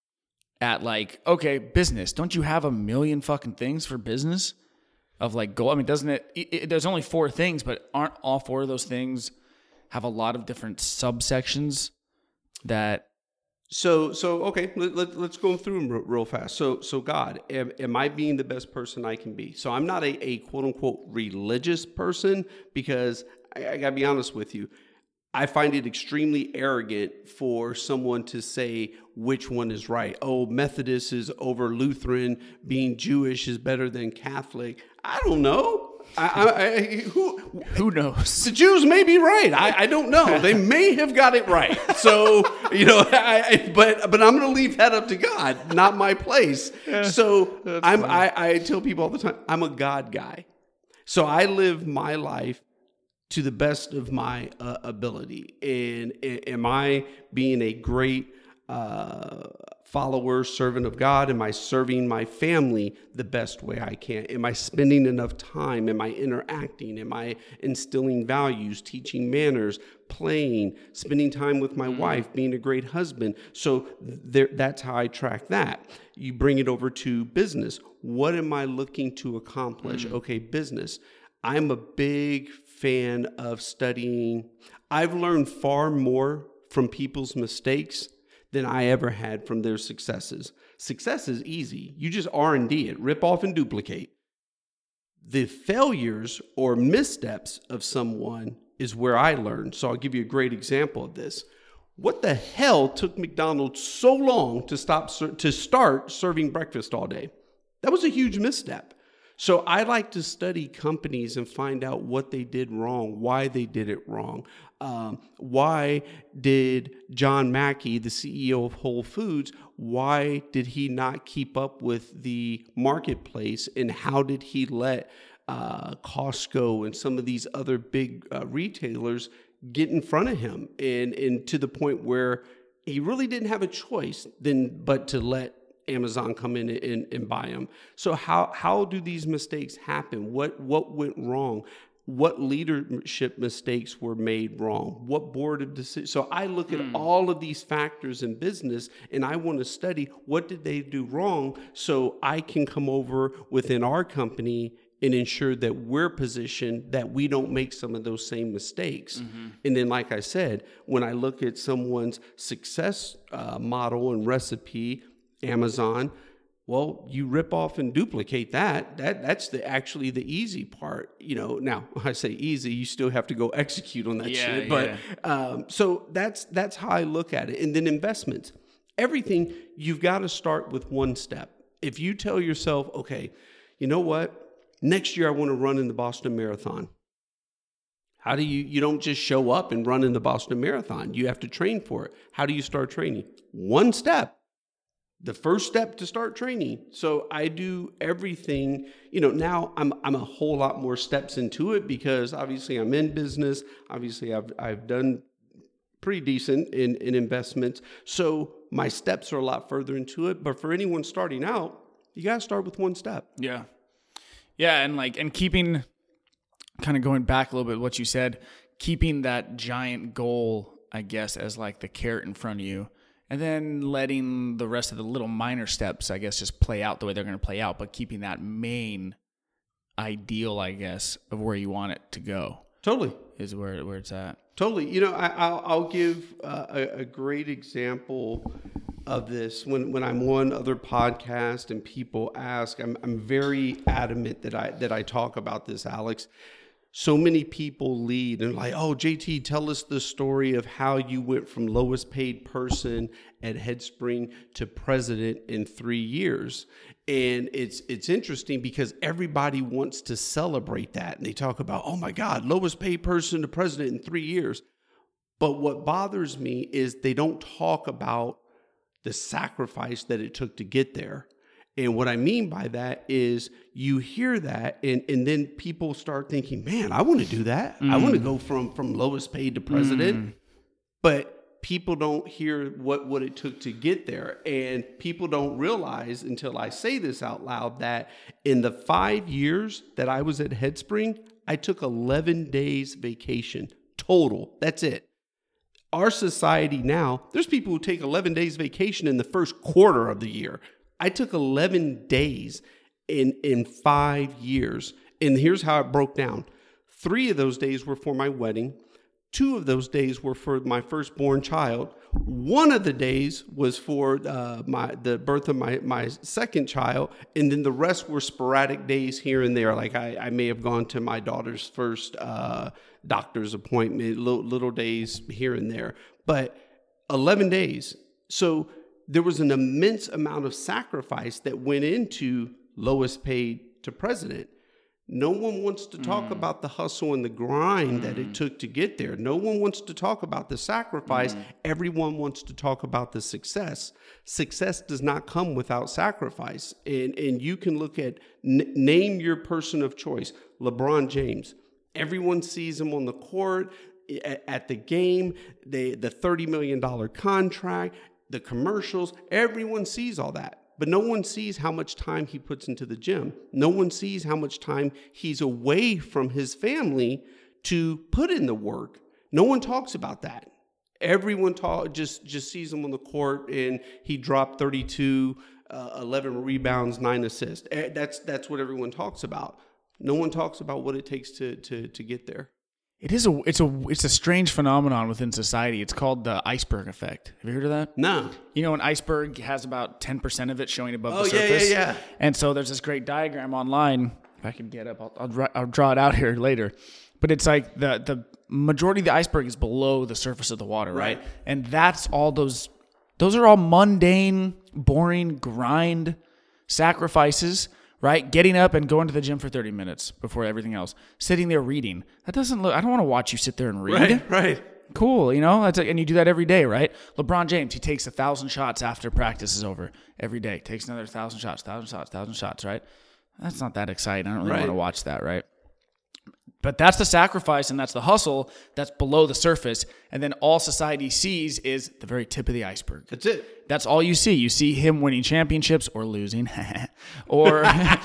at like, okay, business. Don't you have a million fucking things for business of like goal? I mean, doesn't it, it, it there's only four things, but aren't all four of those things have a lot of different subsections that So, so okay, let, let, let's go through them real, real fast. So, so God, am, am I being the best person I can be? So I'm not a, a quote unquote religious person because I, I gotta be honest with you. I find it extremely arrogant for someone to say which one is right. Oh, Methodist is over Lutheran. Being Jewish is better than Catholic. I don't know. I, I, I, who who knows? The Jews may be right. I, I don't know. They may have got it right. So, you know, I, I, but but I'm going to leave that up to God, not my place. So I'm, I, I tell people all the time, I'm a God guy. So I live my life to the best of my uh, ability. And, and am I being a great uh, follower, servant of God? Am I serving my family the best way I can? Am I spending enough time? Am I interacting? Am I instilling values, teaching manners, playing, spending time with my mm-hmm. wife, being a great husband? So there, that's how I track that. You bring it over to business. What am I looking to accomplish? Mm-hmm. Okay, business. I'm a big fan of studying. I've learned far more from people's mistakes than I ever had from their successes. Success is easy. You just R and D it, rip off and duplicate. The failures or missteps of someone is where I learned. So I'll give you a great example of this. What the hell took McDonald's so long to stop to start serving breakfast all day? That was a huge misstep. So I like to study companies and find out what they did wrong, why they did it wrong. Um, why did John Mackey, the C E O of Whole Foods, why did he not keep up with the marketplace, and how did he let uh, Costco and some of these other big uh, retailers get in front of him, and, and to the point where he really didn't have a choice then but to let Amazon come in and, and buy them. So how how do these mistakes happen? What what went wrong? What leadership mistakes were made wrong? What board of decisions? So I look at mm. all of these factors in business, and I want to study what did they do wrong, so I can come over within our company and ensure that we're positioned that we don't make some of those same mistakes. Mm-hmm. And then, like I said, when I look at someone's success uh, model and recipe, Amazon, well, you rip off and duplicate that. That that's the actually the easy part. You know, now I say easy, you still have to go execute on that yeah, shit. But yeah. um, so that's that's how I look at it. And then investments, everything, you've got to start with one step. If you tell yourself, okay, you know what, next year I want to run in the Boston Marathon. How do you, you don't just show up and run in the Boston Marathon. You have to train for it. How do you start training? One step. The first step to start training. So I do everything, you know, now I'm I'm a whole lot more steps into it because obviously I'm in business. Obviously I've I've done pretty decent in, in investments. So my steps are a lot further into it. But for anyone starting out, you gotta start with one step. Yeah. Yeah, and like and keeping kind of going back a little bit what you said, keeping that giant goal, I guess, as like the carrot in front of you. And then letting the rest of the little minor steps, I guess, just play out the way they're going to play out, but keeping that main ideal, I guess, of where you want it to go. Totally. Is where where it's at. Totally. You know, I, I'll, I'll give uh, a, a great example of this. When when I'm on other podcasts and people ask, I'm I'm very adamant that I that I talk about this, Alex. So many people lead and like, oh, J T, tell us the story of how you went from lowest paid person at Headspring to president in three years. And it's it's interesting because everybody wants to celebrate that. And they talk about, oh my God, lowest paid person to president in three years. But what bothers me is they don't talk about the sacrifice that it took to get there. And what I mean by that is you hear that and, and then people start thinking, man, I want to do that. Mm. I want to go from, from lowest paid to president. Mm. But people don't hear what, what it took to get there. And people don't realize until I say this out loud that in the five years that I was at Headspring, I took eleven days vacation total. That's it. Our society now, there's people who take eleven days vacation in the first quarter of the year. I took eleven days in, in five years. And here's how it broke down. Three of those days were for my wedding. Two of those days were for my firstborn child. One of the days was for uh, my the birth of my, my second child. And then the rest were sporadic days here and there. Like I, I may have gone to my daughter's first uh, doctor's appointment, little, little days here and there. But eleven days. So there was an immense amount of sacrifice that went into lowest paid to president. No one wants to talk mm. about the hustle and the grind mm. that it took to get there. No one wants to talk about the sacrifice. Mm. Everyone wants to talk about the success. Success does not come without sacrifice. And, and you can look at, n- name your person of choice, LeBron James. Everyone sees him on the court, at, at the game, they, the thirty million dollars contract, the commercials. Everyone sees all that. But no one sees how much time he puts into the gym. No one sees how much time he's away from his family to put in the work. No one talks about that. Everyone talk, just, just sees him on the court and he dropped thirty-two, uh, eleven rebounds, nine assists. That's that's what everyone talks about. No one talks about what it takes to to to get there. It is a it's a it's a strange phenomenon within society. It's called the iceberg effect. Have you heard of that? No. You know, an iceberg has about ten percent of it showing above oh, the surface. yeah, yeah, yeah. And so there's this great diagram online. If I can get up, I'll, I'll, draw, I'll draw it out here later. But it's like the the majority of the iceberg is below the surface of the water, right? right? And that's all those those are all mundane, boring grind sacrifices. Right? Getting up and going to the gym for thirty minutes before everything else. Sitting there reading. That doesn't look, I don't want to watch you sit there and read. Right, right. Cool, you know? That's like, and you do that every day, right? LeBron James, he takes a thousand shots after practice is over every day. Takes another thousand shots, thousand shots, thousand shots, right? That's not that exciting. I don't really right. want to watch that, right? But that's the sacrifice and that's the hustle that's below the surface. And then all society sees is the very tip of the iceberg. That's it. That's all you see. You see him winning championships or losing. or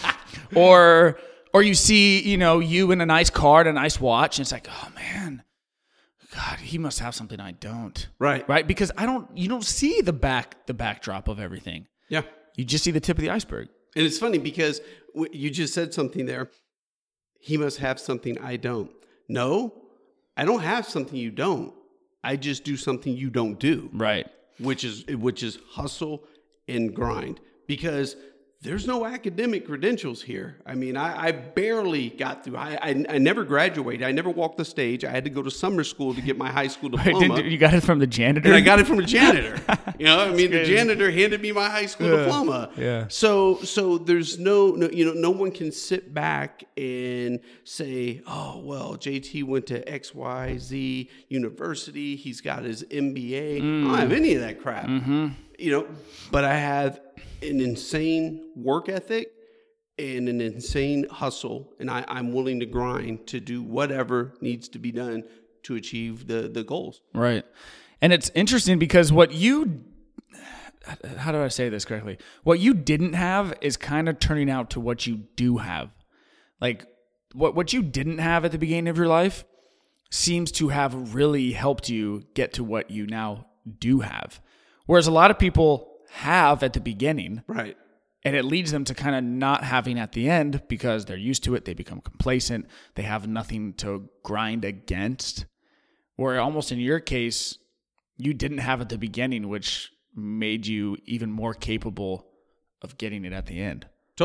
or or you see, you know, you in a nice car and a nice watch. And it's like, oh, man, God, he must have something I don't. Right. Right? Because I don't, you don't see the back, the backdrop of everything. Yeah. You just see the tip of the iceberg. And it's funny because you just said something there. He must have something I don't. No, I don't have something you don't. I just do something you don't do. Right. Which is which is hustle and grind. Because there's no academic credentials here. I mean, I, I barely got through. I, I I never graduated. I never walked the stage. I had to go to summer school to get my high school diploma. Wait, did, you got it from the janitor? And I got it from a janitor. You know, I mean, the janitor handed me my high school yeah. diploma. Yeah. So so there's no, no, you know, no one can sit back and say, oh, well, J T went to X Y Z university. He's got his M B A. Mm. I don't have any of that crap. Mm-hmm. You know, but I have an insane work ethic and an insane hustle, and I, I'm willing to grind to do whatever needs to be done to achieve the, the goals. Right. And it's interesting because what you, how do I say this correctly? What you didn't have is kind of turning out to what you do have. Like what, what you didn't have at the beginning of your life seems to have really helped you get to what you now do have. Whereas a lot of people have at the beginning. Right. And it leads them to kind of not having at the end because they're used to it. They become complacent. They have nothing to grind against. Where almost in your case, you didn't have at the beginning, which made you even more capable of getting it at the end. Totally.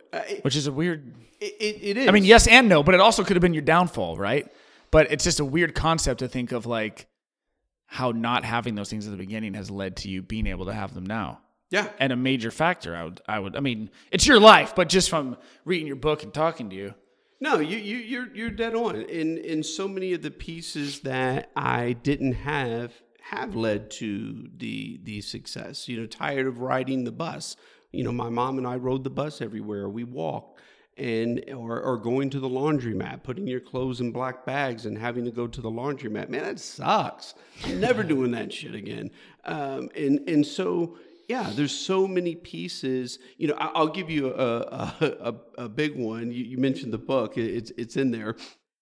Uh, it, which is a weird. It, it, it is. I mean, yes and no, but it also could have been your downfall, right? But it's just a weird concept to think of, like how not having those things at the beginning has led to you being able to have them now. Yeah. And a major factor, I would, I would, I mean, it's your life, but just from reading your book and talking to you. No, you, you, you're, you're dead on. And, and so many of the pieces that I didn't have have led to the, the success. You know, tired of riding the bus. You know, my mom and I rode the bus everywhere. We walked. And or, or going to the laundromat, putting your clothes in black bags and having to go to the laundromat. Man, that sucks. I'm never doing that shit again. Um, and and so, yeah, there's so many pieces. You know, I, I'll give you a a, a, a big one. You, you mentioned the book. It's it's in there.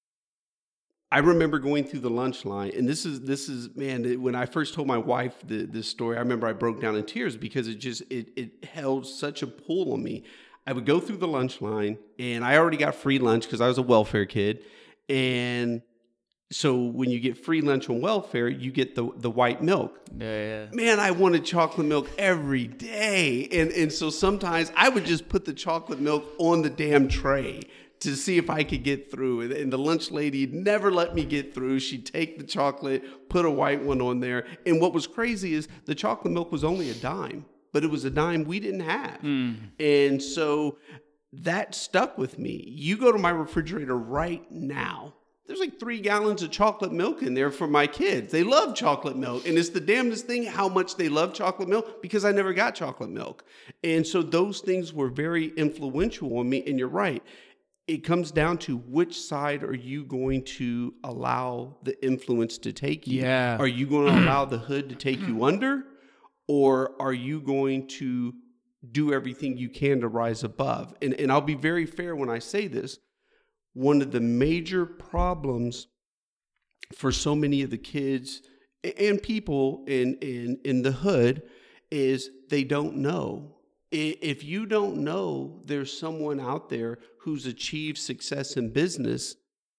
I remember going through the lunch line, and this is this is man. When I first told my wife the, this story, I remember I broke down in tears because it just it it held such a pull on me. I would go through the lunch line, and I already got free lunch because I was a welfare kid. And so when you get free lunch on welfare, you get the the white milk. Yeah, yeah. Man, I wanted chocolate milk every day. And, and so sometimes I would just put the chocolate milk on the damn tray to see if I could get through. And, and the lunch lady never let me get through. She'd take the chocolate, put a white one on there. And what was crazy is the chocolate milk was only a dime. But it was a dime we didn't have. Mm. And so that stuck with me. You go to my refrigerator right now. There's like three gallons of chocolate milk in there for my kids. They love chocolate milk. And it's the damnedest thing how much they love chocolate milk because I never got chocolate milk. And so those things were very influential on me. And you're right. It comes down to which side are you going to allow the influence to take you? Yeah. Are you going to allow the hood to take you under? Or are you going to do everything you can to rise above? And, and I'll be very fair when I say this. One of the major problems for so many of the kids and people in, in, in the hood is they don't know. If you don't know there's someone out there who's achieved success in business,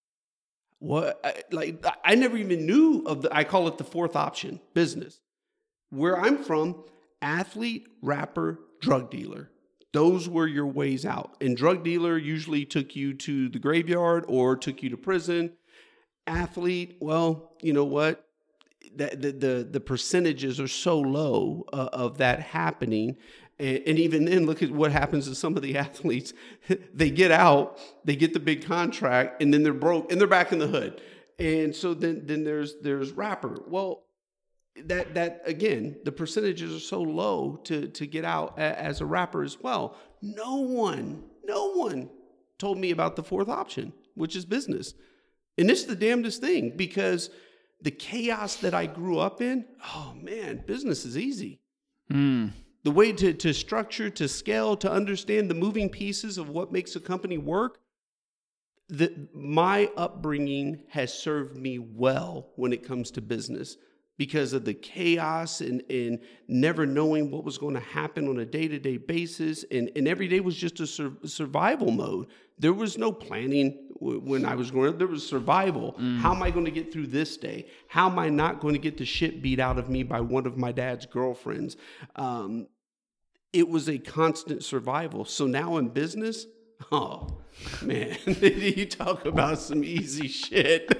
what like I never even knew of the, I call it the fourth option, business. Where I'm from, athlete, rapper, drug dealer. Those were your ways out. And drug dealer usually took you to the graveyard or took you to prison. Athlete, well, you know what? The, the, the, the percentages are so low uh, of that happening. And, and even then, look at what happens to some of the athletes. They get out, they get the big contract, and then they're broke, and they're back in the hood. And so then, then there's there's rapper. Well, That that again, the percentages are so low to to get out a, as a rapper as well. No one, no one told me about the fourth option, which is business. And this is the damnedest thing because the chaos that I grew up in, oh man, business is easy. Mm. The way to to structure, to scale, to understand the moving pieces of what makes a company work. The, my upbringing has served me well when it comes to business. Because of the chaos and, and never knowing what was going to happen on a day-to-day basis. And, and every day was just a sur- survival mode. There was no planning w- when I was growing up. There was survival. Mm. How am I going to get through this day? How am I not going to get the shit beat out of me by one of my dad's girlfriends? Um, it was a constant survival. So now in business, oh, man, you talk about some easy shit.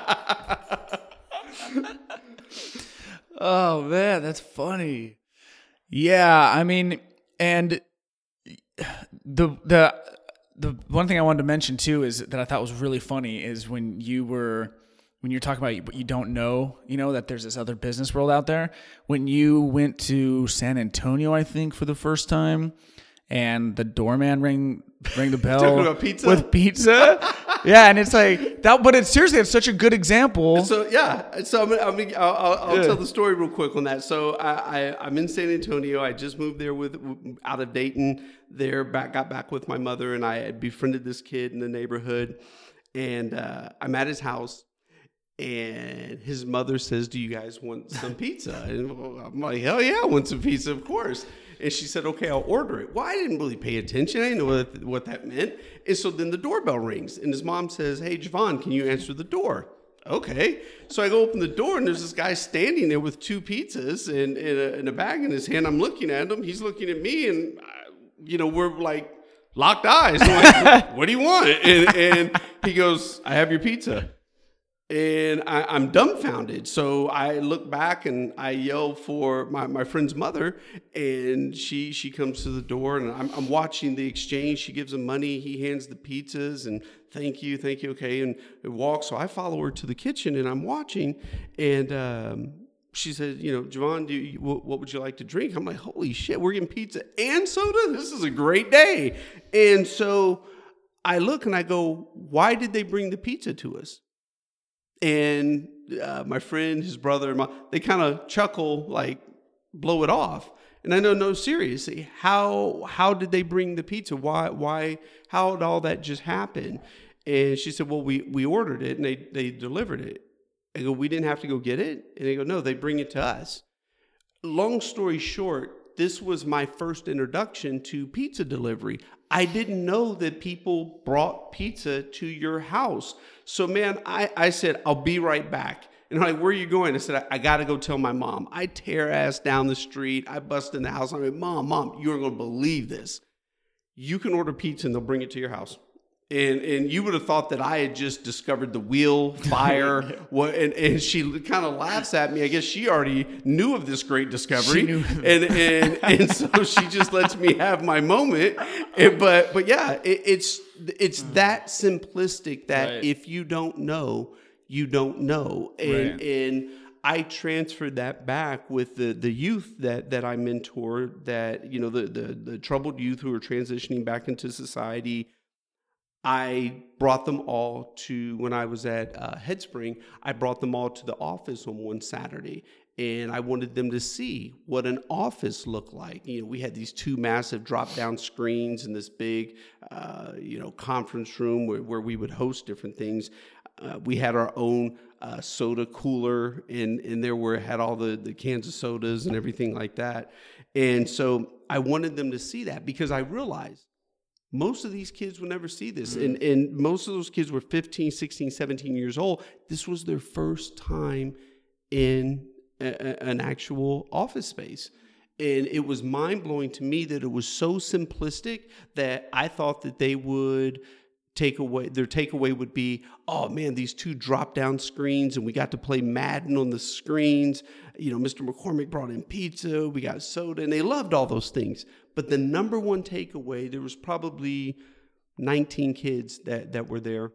Oh man, that's funny. Yeah, I mean, and the the the one thing I wanted to mention too is that I thought was really funny is when you were when you're talking about what you don't know, you know, that there's this other business world out there. When you went to San Antonio, I think for the first time, and the doorman rang rang the bell Talking about pizza? with pizza. Yeah, and it's like that, but it's seriously, it's such a good example. So yeah, so I'm, I'm, I'll, I'll, I'll Yeah. tell the story real quick on that. So I, I, I'm in San Antonio. I just moved there with out of Dayton. There, back got back with my mother, and I had befriended this kid in the neighborhood. And uh, I'm at his house, and his mother says, "Do you guys want some pizza?" And I'm like, "Hell yeah, I want some pizza, of course." And she said, "Okay, I'll order it." Well, I didn't really pay attention. I didn't know what, what that meant. And so then the doorbell rings, and his mom says, "Hey, Javon, can you answer the door?" Okay. So I go open the door, and there's this guy standing there with two pizzas and, and, a, and a bag in his hand. I'm looking at him. He's looking at me, and, uh, you know, we're like locked eyes. I'm like, what do you want? And, and he goes, I have your pizza. And I, I'm dumbfounded. So I look back and I yell for my, my friend's mother, and she she comes to the door, and I'm, I'm watching the exchange. She gives him money. He hands the pizzas, and thank you, thank you, okay, and it walks. So I follow her to the kitchen, and I'm watching, and um, she said, you know, Javon, do you, what, what would you like to drink? I'm like, holy shit, we're getting pizza and soda? This is a great day. And so I look and I go, why did they bring the pizza to us? And uh, my friend, his brother, my, they kind of chuckle, like, blow it off. And I know, no, seriously, how how did they bring the pizza? Why, why, how did all that just happen? And she said, well, we, we ordered it and they, they delivered it. I go, we didn't have to go get it? And they go, no, they bring it to us. Long story short, this was my first introduction to pizza delivery. I didn't know that people brought pizza to your house. So, man, I, I said, I'll be right back. And I'm like, where are you going? I said, I, I got to go tell my mom. I tear ass down the street. I bust in the house. I'm like, Mom, Mom, you aren't going to believe this. You can order pizza and they'll bring it to your house. And and you would have thought that I had just discovered the wheel, fire, what, and, and she kind of laughs at me. I guess she already knew of this great discovery, and and and so she just lets me have my moment. And, but but yeah, it, it's it's that simplistic that right. If you don't know, you don't know, and right. and I transferred that back with the the youth that that I mentored. That you know the the the troubled youth who are transitioning back into society. I brought them all to, when I was at uh, Headspring, I brought them all to the office on one Saturday, and I wanted them to see what an office looked like. You know, we had these two massive drop-down screens in this big, uh, you know, conference room where, where we would host different things. Uh, we had our own uh, soda cooler in, in there where it had all the, the cans of sodas and everything like that. And so I wanted them to see that because I realized most of these kids will never see this. Mm. And, and most of those kids were fifteen, sixteen, seventeen years old. This was their first time in a, a, an actual office space. And it was mind-blowing to me that it was so simplistic that I thought that they would take away, their takeaway would be, oh man, these two drop-down screens and we got to play Madden on the screens. You know, Mister McCormick brought in pizza, we got soda, and they loved all those things. But the number one takeaway, there was probably nineteen kids that, that were there.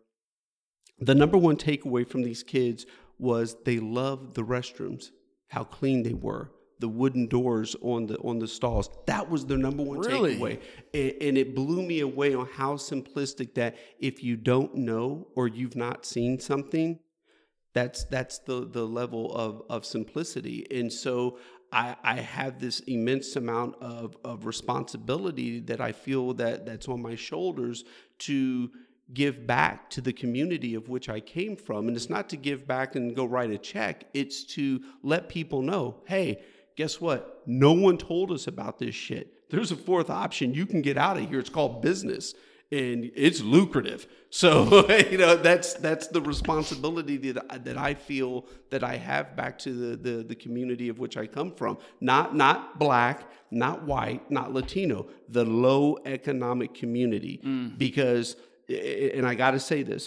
The number one takeaway from these kids was they loved the restrooms, how clean they were, the wooden doors on the on the stalls. That was their number one really? takeaway. And, and it blew me away on how simplistic that if you don't know or you've not seen something, that's that's the, the level of, of simplicity. And so I, I have this immense amount of, of responsibility that I feel that that's on my shoulders to give back to the community of which I came from. And it's not to give back and go write a check. It's to let people know, hey, guess what? No one told us about this shit. There's a fourth option. You can get out of here. It's called business. And it's lucrative. So, you know, that's that's the responsibility that, that I feel that I have back to the, the, the community of which I come from. Not not black, not white, not Latino, the low economic community. Mm. Because, and I got to say this,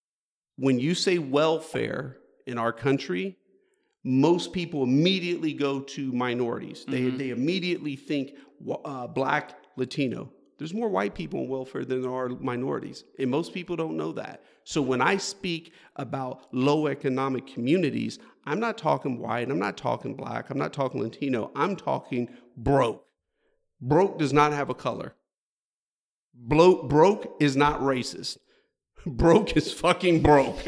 when you say welfare in our country, most people immediately go to minorities. Mm-hmm. They, they immediately think uh, black, Latino. There's more white people in welfare than there are minorities, and most people don't know that. So when I speak about low economic communities, I'm not talking white, I'm not talking black, I'm not talking Latino, I'm talking broke. Broke does not have a color. Blo- broke is not racist. Broke is fucking broke.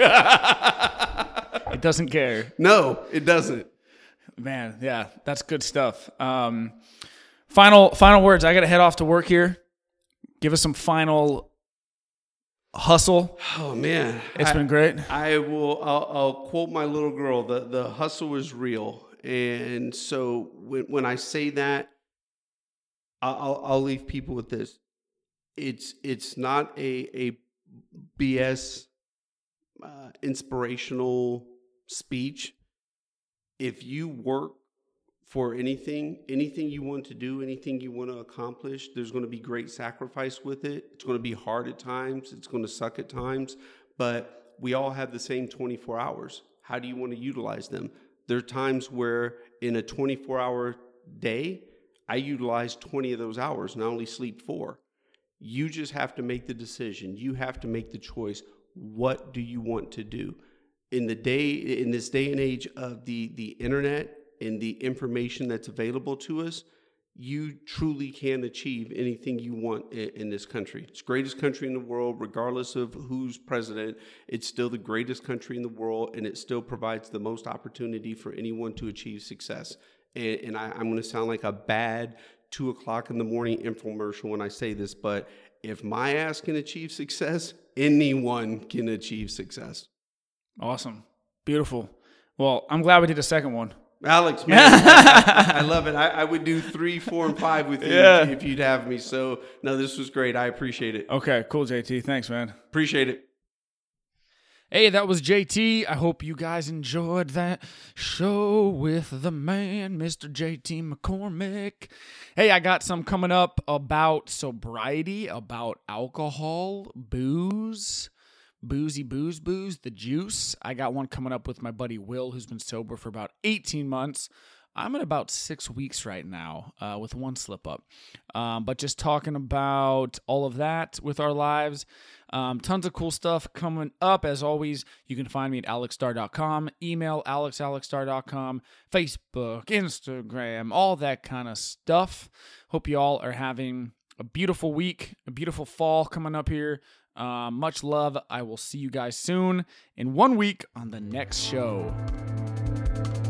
It doesn't care. No, it doesn't. Man, yeah, that's good stuff. Um, final final words. I got to head off to work here. Give us some final hustle. Oh man, it's I, been great. I will. I'll, I'll quote my little girl. The the hustle is real, and so when when I say that, I'll I'll leave people with this. It's it's not a a B S uh, inspirational speech. If you work for anything, anything you want to do, anything you want to accomplish. There's going to be great sacrifice with it. It's going to be hard at times. It's going to suck at times, but we all have the same twenty-four hours. How do you want to utilize them? There are times where in a twenty-four hour day, I utilize twenty of those hours and I only sleep four. You just have to make the decision. You have to make the choice. What do you want to do? In the day, in this day and age of the, the internet and the information that's available to us, you truly can achieve anything you want in, in this country. It's the greatest country in the world, regardless of who's president. It's still the greatest country in the world, and it still provides the most opportunity for anyone to achieve success. And, and I, I'm going to sound like a bad two o'clock in the morning infomercial when I say this, but if my ass can achieve success, anyone can achieve success. Awesome. Beautiful. Well, I'm glad we did a second one. Alex, man, I, I love it. I, I would do three, four, and five with you yeah. if you'd have me. So, no, this was great. I appreciate it. Okay, cool, J T. Thanks, man. Appreciate it. Hey, that was J T. I hope you guys enjoyed that show with the man, Mister J T McCormick. Hey, I got some coming up about sobriety, about alcohol, booze, boozy booze, booze, the juice. I got one coming up with my buddy Will, who's been sober for about eighteen months. I'm at about six weeks right now uh, with one slip up. Um, but just talking about all of that with our lives. Um, tons of cool stuff coming up. As always, you can find me at alex star dot com, email alex alex star dot com, Facebook, Instagram, all that kind of stuff. Hope you all are having a beautiful week, a beautiful fall coming up here. Uh, much love. I will see you guys soon in one week on the next show.